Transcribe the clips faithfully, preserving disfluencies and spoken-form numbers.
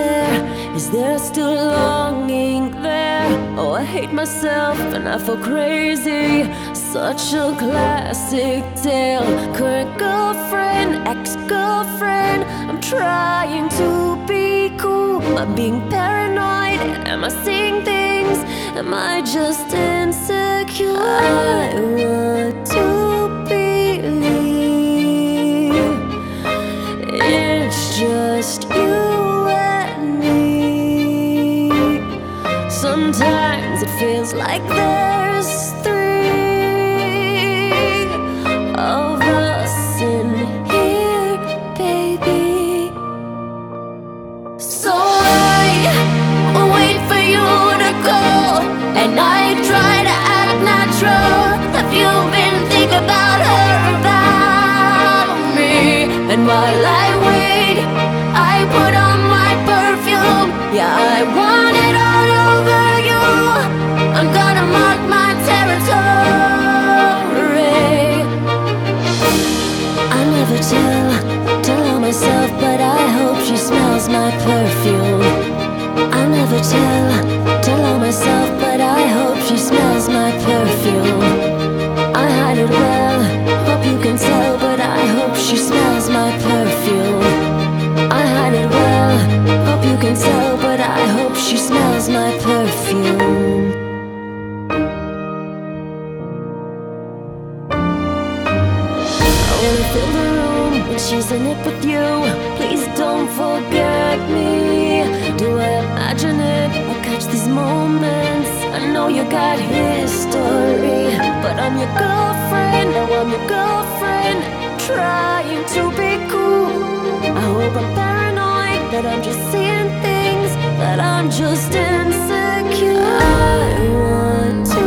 there? Is there still longing there? Oh, I hate myself and I feel crazy. Such a classic tale. Current girlfriend, ex-girlfriend. I'm trying to be cool. Am I being paranoid? Am I seeing things? Am I just insecure? I want to believe it's just you and me. Sometimes it feels like there's three of us in here, baby. So I wait for you to go, and I try to act natural. Have you been thinking about her, about me? And while I wait, I put on my perfume. Yeah, I want it all over you. I'm gonna mark my territory. I never tell, tell on myself, but I hope she smells my perfume. I never tell, tell on myself, but I hope she smells my perfume. I hide it well, hope you can tell, but I hope she smells my perfume. I hide it well, hope you can tell, but I hope she smells my perfume. I wanna fill the room when she's in it with you. Please don't forget me. Do I imagine it or catch these moments? I know you got history, but I'm your girlfriend. Now I'm your girlfriend, trying to be cool. I hope I'm paranoid, that I'm just seeing things, that I'm just insecure. I want to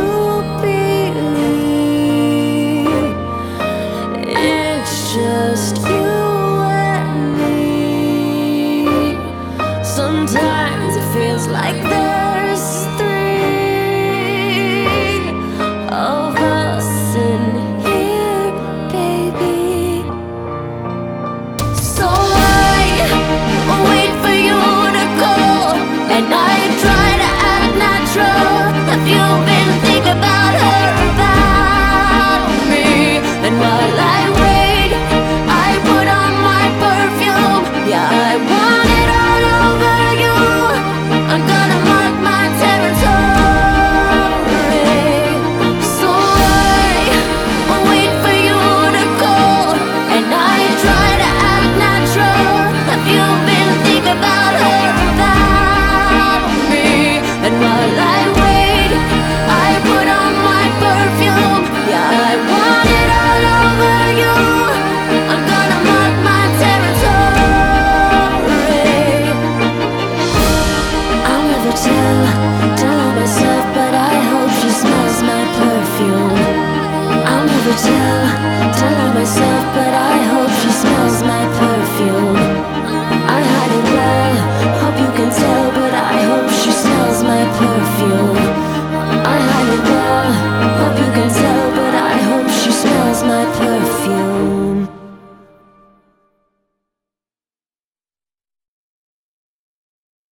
believe it's just you and me. Sometimes it feels like that.